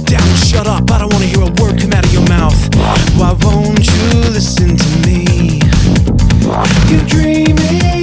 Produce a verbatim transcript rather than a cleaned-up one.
down and shut up. I don't wanna hear a word come out of your mouth. Why won't you listen to me? You're dreaming